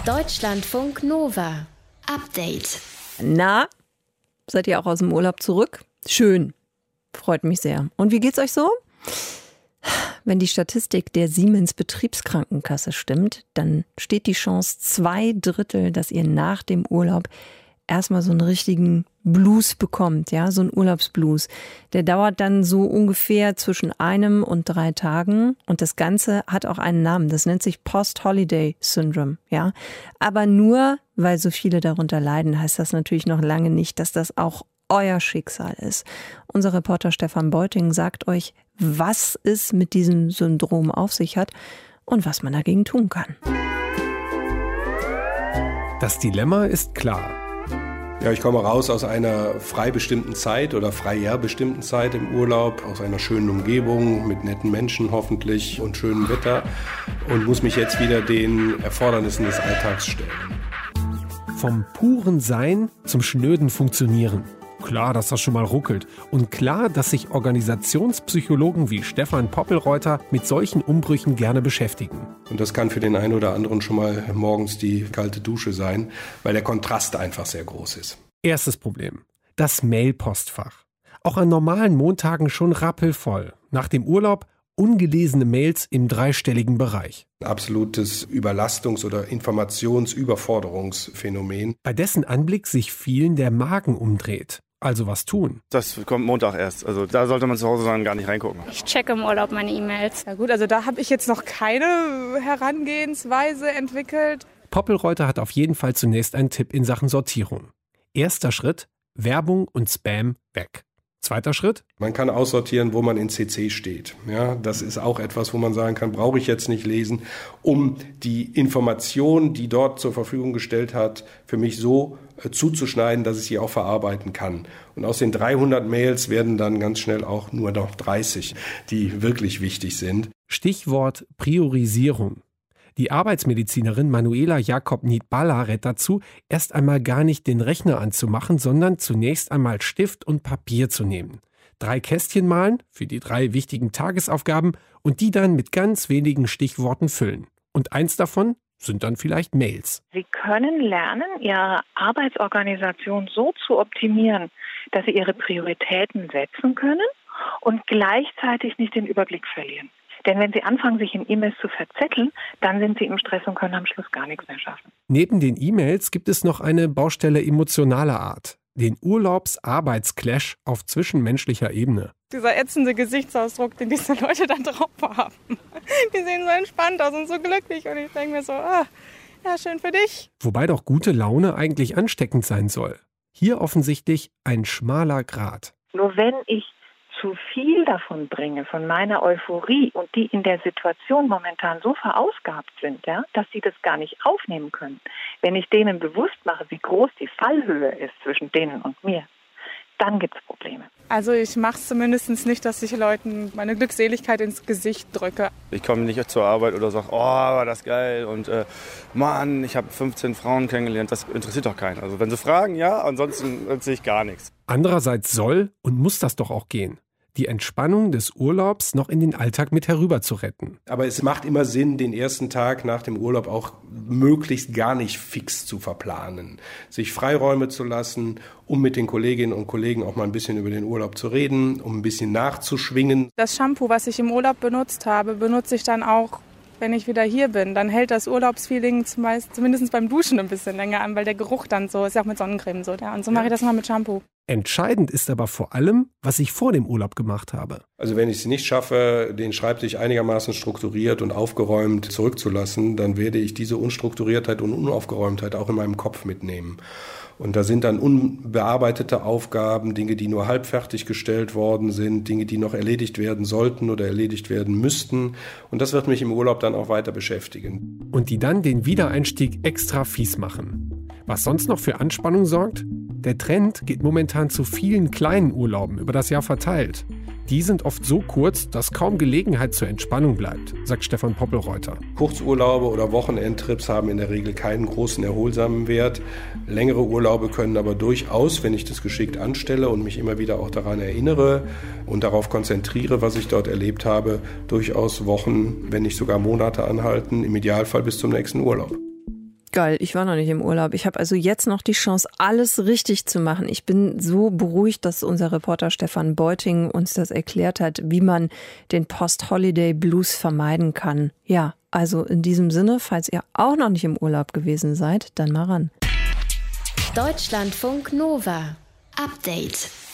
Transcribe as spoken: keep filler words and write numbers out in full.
Deutschlandfunk Nova. Update. Na, seid ihr auch aus dem Urlaub zurück? Schön. Freut mich sehr. Und wie geht's euch so? Wenn die Statistik der Siemens Betriebskrankenkasse stimmt, dann steht die Chance zwei Drittel, dass ihr nach dem Urlaub erstmal so einen richtigen Blues bekommt, ja, so einen Urlaubsblues. Der dauert dann so ungefähr zwischen einem und drei Tagen und das Ganze hat auch einen Namen. Das nennt sich Post-Holiday-Syndrome, ja. Aber nur, weil so viele darunter leiden, heißt das natürlich noch lange nicht, dass das auch euer Schicksal ist. Unser Reporter Stefan Beuting sagt euch, was es mit diesem Syndrom auf sich hat und was man dagegen tun kann. Das Dilemma ist klar. Ja, ich komme raus aus einer frei bestimmten Zeit oder freier bestimmten Zeit im Urlaub, aus einer schönen Umgebung mit netten Menschen hoffentlich und schönem Wetter und muss mich jetzt wieder den Erfordernissen des Alltags stellen. Vom puren Sein zum schnöden Funktionieren. Klar, dass das schon mal ruckelt. Und klar, dass sich Organisationspsychologen wie Stefan Poppelreuter mit solchen Umbrüchen gerne beschäftigen. Und das kann für den einen oder anderen schon mal morgens die kalte Dusche sein, weil der Kontrast einfach sehr groß ist. Erstes Problem: das Mailpostfach. Auch an normalen Montagen schon rappelvoll. Nach dem Urlaub ungelesene Mails im dreistelligen Bereich. Absolutes Überlastungs- oder Informationsüberforderungsphänomen. Bei dessen Anblick sich vielen der Magen umdreht. Also was tun? Das kommt Montag erst. Also da sollte man zu Hause dann gar nicht reingucken. Ich checke im Urlaub meine E-Mails. Ja gut, also da habe ich jetzt noch keine Herangehensweise entwickelt. Poppelreuter hat auf jeden Fall zunächst einen Tipp in Sachen Sortierung. Erster Schritt: Werbung und Spam weg. Zweiter Schritt: Man kann aussortieren, wo man in C C steht. Ja, das ist auch etwas, wo man sagen kann, brauche ich jetzt nicht lesen, um die Information, die dort zur Verfügung gestellt hat, für mich so äh, zuzuschneiden, dass ich sie auch verarbeiten kann. Und aus den dreihundert Mails werden dann ganz schnell auch nur noch dreißig, die wirklich wichtig sind. Stichwort Priorisierung. Die Arbeitsmedizinerin Manuela Jakob-Niedballa rät dazu, erst einmal gar nicht den Rechner anzumachen, sondern zunächst einmal Stift und Papier zu nehmen. Drei Kästchen malen für die drei wichtigen Tagesaufgaben und die dann mit ganz wenigen Stichworten füllen. Und eins davon sind dann vielleicht Mails. Sie können lernen, Ihre Arbeitsorganisation so zu optimieren, dass Sie Ihre Prioritäten setzen können und gleichzeitig nicht den Überblick verlieren. Denn wenn Sie anfangen, sich in E-Mails zu verzetteln, dann sind Sie im Stress und können am Schluss gar nichts mehr schaffen. Neben den E-Mails gibt es noch eine Baustelle emotionaler Art. Den Urlaubs-Arbeitsclash auf zwischenmenschlicher Ebene. Dieser ätzende Gesichtsausdruck, den diese Leute dann drauf haben. Die sehen so entspannt aus und so glücklich. Und ich denke mir so, ah, ja, schön für dich. Wobei doch gute Laune eigentlich ansteckend sein soll. Hier offensichtlich ein schmaler Grat. Nur wenn ich zu viel davon bringe, von meiner Euphorie und die in der Situation momentan so verausgabt sind, ja, dass sie das gar nicht aufnehmen können. Wenn ich denen bewusst mache, wie groß die Fallhöhe ist zwischen denen und mir, dann gibt es Probleme. Also ich mache es zumindest nicht, dass ich Leuten meine Glückseligkeit ins Gesicht drücke. Ich komme nicht zur Arbeit oder sage, oh, war das geil und äh, Mann, ich habe fünfzehn Frauen kennengelernt. Das interessiert doch keinen. Also wenn sie fragen, ja, ansonsten erzähle ich gar nichts. Andererseits soll und muss das doch auch gehen, die Entspannung des Urlaubs noch in den Alltag mit herüber zu retten. Aber es macht immer Sinn, den ersten Tag nach dem Urlaub auch möglichst gar nicht fix zu verplanen. Sich Freiräume zu lassen, um mit den Kolleginnen und Kollegen auch mal ein bisschen über den Urlaub zu reden, um ein bisschen nachzuschwingen. Das Shampoo, was ich im Urlaub benutzt habe, benutze ich dann auch, wenn ich wieder hier bin. Dann hält das Urlaubsfeeling zumeist, zumindest beim Duschen ein bisschen länger an, weil der Geruch dann so ist, ja auch mit Sonnencreme so. Ja. Und so mache ich das mal mit Shampoo. Entscheidend ist aber vor allem, was ich vor dem Urlaub gemacht habe. Also wenn ich es nicht schaffe, den Schreibtisch einigermaßen strukturiert und aufgeräumt zurückzulassen, dann werde ich diese Unstrukturiertheit und Unaufgeräumtheit auch in meinem Kopf mitnehmen. Und da sind dann unbearbeitete Aufgaben, Dinge, die nur halb fertig gestellt worden sind, Dinge, die noch erledigt werden sollten oder erledigt werden müssten. Und das wird mich im Urlaub dann auch weiter beschäftigen. Und die dann den Wiedereinstieg extra fies machen. Was sonst noch für Anspannung sorgt? Der Trend geht momentan zu vielen kleinen Urlauben über das Jahr verteilt. Die sind oft so kurz, dass kaum Gelegenheit zur Entspannung bleibt, sagt Stefan Poppelreuter. Kurzurlaube oder Wochenendtrips haben in der Regel keinen großen erholsamen Wert. Längere Urlaube können aber durchaus, wenn ich das geschickt anstelle und mich immer wieder auch daran erinnere und darauf konzentriere, was ich dort erlebt habe, durchaus Wochen, wenn nicht sogar Monate anhalten, im Idealfall bis zum nächsten Urlaub. Geil, ich war noch nicht im Urlaub. Ich habe also jetzt noch die Chance, alles richtig zu machen. Ich bin so beruhigt, dass unser Reporter Stefan Beuting uns das erklärt hat, wie man den Post-Holiday-Blues vermeiden kann. Ja, also in diesem Sinne, falls ihr auch noch nicht im Urlaub gewesen seid, dann mal ran. Deutschlandfunk Nova. Update.